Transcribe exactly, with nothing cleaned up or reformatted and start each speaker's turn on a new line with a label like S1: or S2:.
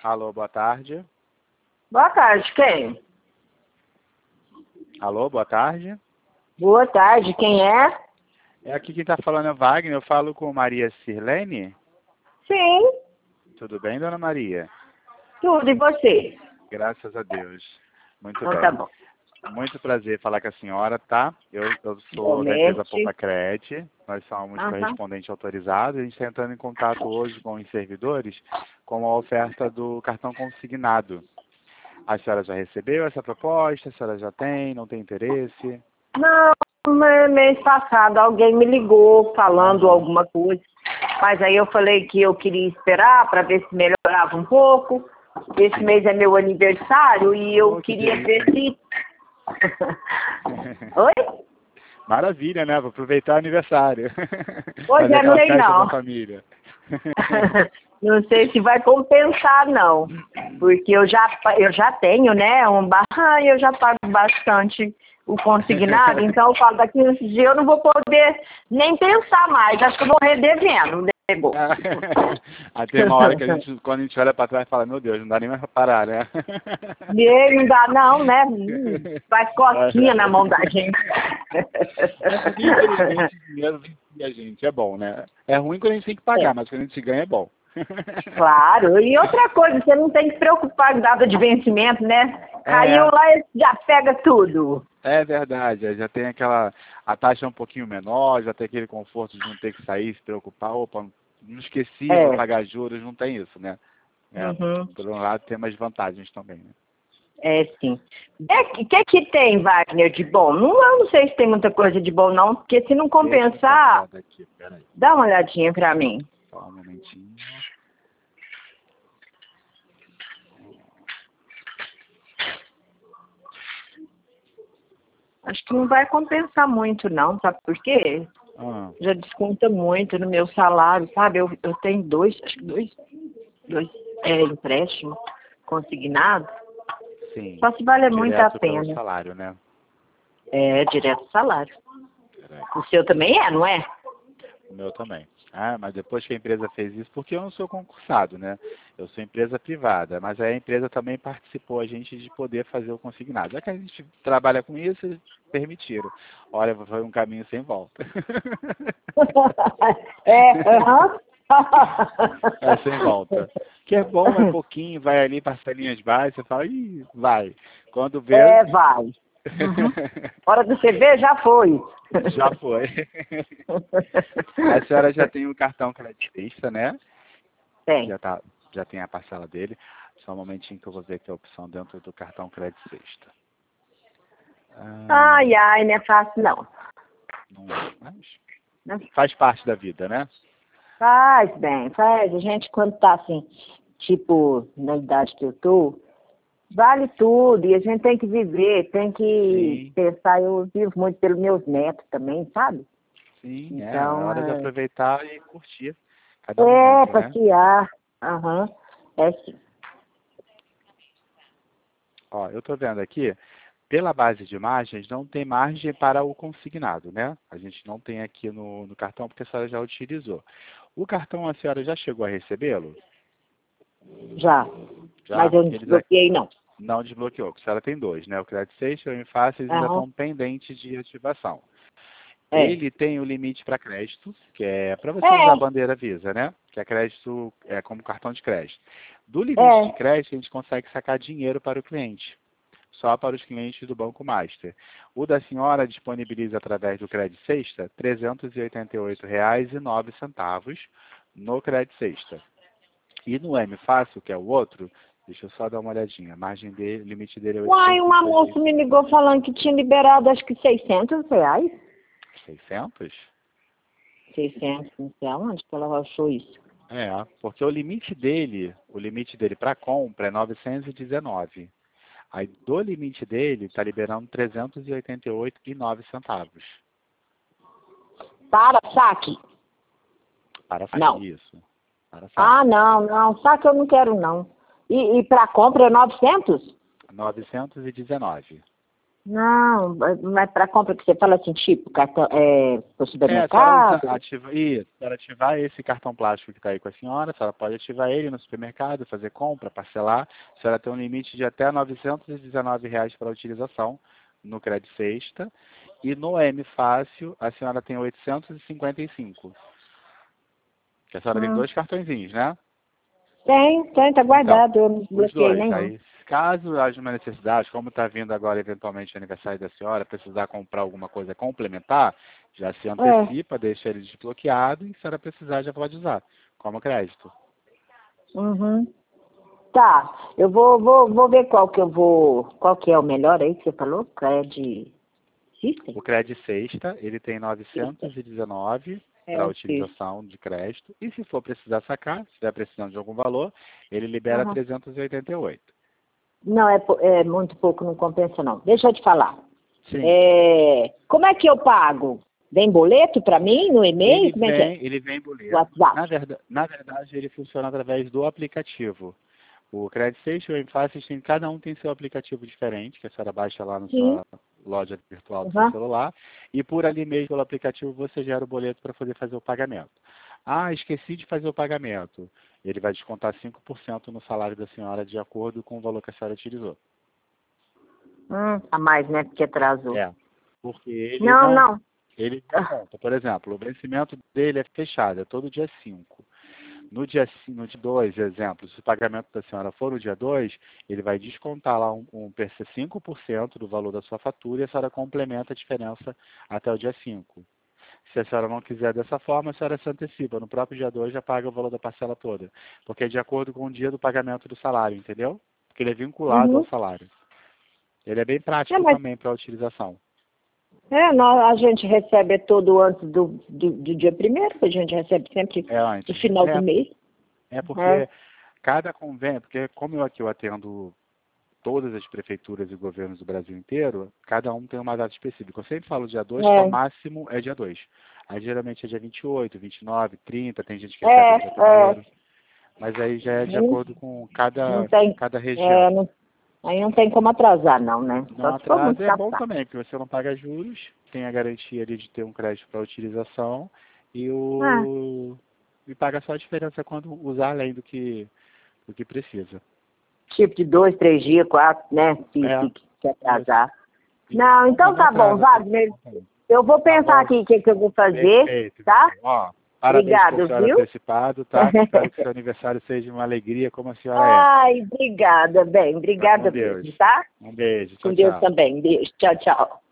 S1: Alô, boa tarde.
S2: Boa tarde, quem?
S1: Alô, boa tarde.
S2: Boa tarde, quem é?
S1: É aqui quem está falando é Wagner, eu falo com Maria Sirlene.
S2: Sim,
S1: Tudo bem, dona Maria?
S2: tudo, e você?
S1: Graças a Deus. Muito
S2: Então
S1: bem.
S2: tá bom.
S1: Muito prazer falar com a senhora, tá? Eu, eu sou da empresa
S2: Igualmente.
S1: Poupacred, nós somos
S2: Aham.
S1: correspondente autorizado, a gente está entrando em contato hoje com os servidores com a oferta do cartão consignado. A senhora já recebeu essa proposta? A senhora já tem? Não tem interesse?
S2: Não, me- mês passado alguém me ligou falando
S1: Aham.
S2: alguma coisa, mas aí eu falei que eu queria esperar para ver se melhorava um pouco. Esse mês é meu aniversário e eu
S1: Oh, que
S2: queria ver
S1: delícia.
S2: se... Oi?
S1: Maravilha, né? Vou aproveitar o aniversário.
S2: Hoje
S1: Fazer
S2: eu não
S1: aquela
S2: sei
S1: festa
S2: não.
S1: da família.
S2: Não sei se vai compensar não, porque eu já, eu já tenho, né, um barra, eu já pago bastante o consignado, então eu falo, daqui uns dias eu não vou poder nem pensar mais, acho que eu vou redevendo, nego.
S1: Até uma hora que a gente, quando a gente olha para trás, fala, meu Deus, não dá nem mais para parar, né?
S2: E aí não dá não, né? Hum, Faz cosquinha na mão da gente.
S1: É porque, infelizmente, o dinheiro vicia a gente. É bom, né? É ruim quando a gente tem que pagar,
S2: É,
S1: mas quando a gente ganha é bom.
S2: claro, e outra coisa, você não tem que se preocupar com data de vencimento, né? Caiu
S1: É,
S2: lá e já pega tudo.
S1: é verdade. Já tem aquela... A taxa é um pouquinho menor, já tem aquele conforto de não ter que sair, se preocupar. Opa, não esqueci, vou
S2: É.
S1: pagar juros. Não tem isso, né? É,
S2: Uhum.
S1: por um lado, tem umas vantagens também, né?
S2: É, sim. O que, que tem, Wagner, de bom? Não, eu não sei se tem muita coisa de bom, não, porque se não
S1: Deixa eu dar uma
S2: compensar,
S1: olhada aqui, peraí.
S2: dá uma olhadinha pra mim.
S1: Só um momentinho.
S2: Acho que não vai compensar muito, não, sabe por quê?
S1: Ah,
S2: Já desconta muito no meu salário, sabe? Eu, eu tenho dois, acho que dois, dois é, empréstimos consignados,
S1: sim.
S2: só se vale muito a
S1: Direto pelo
S2: pena.
S1: salário, né?
S2: É, direto do salário.
S1: Peraí.
S2: O seu também é, não é?
S1: O meu também. Ah, mas depois que a empresa fez isso, porque eu não sou concursado, né? Eu sou empresa privada, mas aí a empresa também participou a gente de poder fazer o consignado. Já que a gente trabalha com isso, eles permitiram. Olha, foi um caminho sem volta.
S2: É, aham.
S1: É sem volta. Que é bom, é pouquinho, vai ali, parcelinhas baixas, você fala, ih, vai. Quando vê,
S2: É, vai. Uhum. Hora do C V já foi.
S1: já foi. A senhora já tem o cartão creditista, né?
S2: Tem.
S1: Já, tá, já tem a parcela dele. Só um momentinho que eu vou ver aqui a opção dentro do cartão crédito sexta. Ah,
S2: Ai, ai, não é fácil não.
S1: não é, mas
S2: Não
S1: faz parte da vida, né?
S2: faz bem, faz. A gente quando tá assim, tipo, na idade que eu tô, vale tudo. E a gente tem que viver, tem que
S1: Sim,
S2: pensar. Eu vivo muito pelos meus netos também, sabe?
S1: sim, é. É
S2: Então,
S1: hora de
S2: é,
S1: aproveitar e curtir cada
S2: é
S1: momento, né?
S2: passear. Aham, é sim.
S1: Ó, eu tô vendo aqui, pela base de imagens, não tem margem para o consignado, né? A gente não tem aqui no, no cartão porque a senhora já utilizou. O cartão a senhora já chegou a recebê-lo?
S2: Já. Mas
S1: Já?
S2: eu não
S1: Eles
S2: desbloqueei, não.
S1: não desbloqueou, porque a senhora tem dois, né? O Credit Station e o Infáceis ainda
S2: Aham,
S1: estão pendentes de ativação.
S2: é.
S1: Ele tem o limite para crédito, que é para você usar a
S2: É,
S1: bandeira Visa, né? Que é crédito, é como cartão de crédito. Do limite de
S2: é.
S1: crédito, a gente consegue sacar dinheiro para o cliente, só para os clientes do Banco Master. O da senhora disponibiliza através do Credit Sexta trezentos e oitenta e oito reais e nove centavos no Credit Sexta. E no M Fácil, que é o outro, deixa eu só dar uma olhadinha. A margem dele, o limite dele é
S2: Uai,
S1: oitocentos e
S2: uma
S1: cinquenta e
S2: moça me
S1: cinco.
S2: ligou falando que tinha liberado acho que seiscentos reais.
S1: seiscentos?
S2: Seiscentos, não sei aonde que ela achou isso.
S1: É, porque o limite dele, o limite dele para compra é novecentos e dezenove. Aí do limite dele está liberando trezentos e oitenta e oito e nove centavos.
S2: Para, saque.
S1: Para
S2: Não.
S1: saque, isso. Para
S2: Ah,
S1: saque.
S2: não, não, saque eu não quero não. E, e para compra é novecentos?
S1: novecentos e dezenove.
S2: Não, mas para compra que você fala assim, tipo, cartão, é, pro
S1: É, se
S2: supermercado?
S1: ela ativar, isso, se ela ativar esse cartão plástico que está aí com a senhora, se ela pode ativar ele no supermercado, fazer compra, parcelar, se ela tem um limite de até novecentos e dezenove reais para utilização no Cred Sexta, e no M Fácil a senhora tem oitocentos e cinquenta e cinco. Que a senhora tem
S2: Hum.
S1: dois cartõezinhos, né?
S2: Tem, tem, tá
S1: Então,
S2: guardado, eu não
S1: os
S2: bloqueei
S1: dois.
S2: nenhum.
S1: Aí, caso haja uma necessidade, como está vindo agora eventualmente o aniversário da senhora, precisar comprar alguma coisa complementar, já se
S2: É.
S1: antecipa, deixa ele desbloqueado e se a senhora precisar já pode usar como crédito.
S2: Uhum. Tá, eu vou, vou, vou ver qual que eu vou, qual que é o melhor aí que você falou, Cred System?
S1: O Cred Sexta, ele tem novecentos e dezenove
S2: É,
S1: para
S2: isso.
S1: utilização de crédito e se for precisar sacar, se estiver precisando de algum valor, ele libera
S2: Uhum.
S1: trezentos e oitenta e oito.
S2: Não, é, po- é muito pouco, não compensa não. Deixa eu te falar.
S1: Sim.
S2: É, como é que eu pago? Vem boleto para mim no e-mail?
S1: Ele
S2: Como é que é?
S1: vem, ele vem boleto.
S2: WhatsApp.
S1: Na verdade, na verdade, ele funciona através do aplicativo. O Credit Station e o Enfácil, tem, cada um tem seu aplicativo diferente, que a senhora baixa lá na
S2: Sim.
S1: sua loja virtual do seu
S2: Uhum.
S1: celular, e por ali mesmo, pelo aplicativo, você gera o boleto para poder fazer o pagamento. Ah, esqueci de fazer o pagamento. Ele vai descontar cinco por cento no salário da senhora de acordo com o valor que a senhora utilizou.
S2: Hum, a mais, né? Porque atrasou.
S1: É, porque ele
S2: Não,
S1: não,
S2: não.
S1: ele
S2: Ah,
S1: desconta. Por exemplo, o vencimento dele é fechado, é todo dia cinco. No dia, ci- no dia dois, exemplo, se o pagamento da senhora for no dia dois, ele vai descontar lá um, um P C cinco por cento do valor da sua fatura e a senhora complementa a diferença até o dia cinco. Se a senhora não quiser dessa forma, a senhora se antecipa. No próprio dia dois já paga o valor da parcela toda. Porque é de acordo com o dia do pagamento do salário, entendeu? Porque ele é vinculado ao
S2: uhum.
S1: salário. Ele é bem
S2: É,
S1: prático
S2: mas
S1: também para a utilização.
S2: é, nós, a gente recebe todo antes do, do, do dia primeiro, a gente recebe sempre
S1: É
S2: no
S1: antes.
S2: final do
S1: É,
S2: mês.
S1: é
S2: É.
S1: porque cada convênio, porque como eu aqui eu atendo todas as prefeituras e governos do Brasil inteiro, cada um tem uma data específica. Eu sempre falo dia dois, que é o
S2: É,
S1: máximo é dia dois. Aí geralmente é dia vinte e oito, vinte e nove, trinta, tem gente que recebe
S2: é,
S1: no dia
S2: é.
S1: primeiro. Mas aí já é de
S2: Aí
S1: acordo com
S2: não
S1: cada,
S2: tem,
S1: cada
S2: é,
S1: região.
S2: não, aí não tem como atrasar não, né?
S1: Não
S2: Só se for muito
S1: atrasa, é bom
S2: capaz.
S1: também, porque você não paga juros, tem a garantia ali de ter um crédito para utilização e
S2: Ah,
S1: o e paga só a diferença quando usar além do que, do que precisa.
S2: tipo de dois, três dias, quatro, né? Se,
S1: É,
S2: se, se
S1: isso.
S2: atrasar.
S1: E,
S2: Não,
S1: e
S2: então
S1: não
S2: tá bom,
S1: atrasa, pode
S2: Wagner.
S1: contar aí.
S2: Eu vou
S1: Tá
S2: pensar
S1: bom?
S2: aqui o que, que eu vou fazer,
S1: Perfeito, meu
S2: tá?
S1: bem. Ó, parabéns por
S2: Obrigado,
S1: ser
S2: viu?
S1: antecipado, tá? Espero que seu aniversário seja uma alegria como a senhora é.
S2: Ai, obrigada, bem,
S1: Fica com
S2: obrigada
S1: Deus.
S2: mesmo, tá?
S1: Um beijo.
S2: Com
S1: Tchau,
S2: Deus
S1: tchau.
S2: também. Beijo. Tchau, tchau.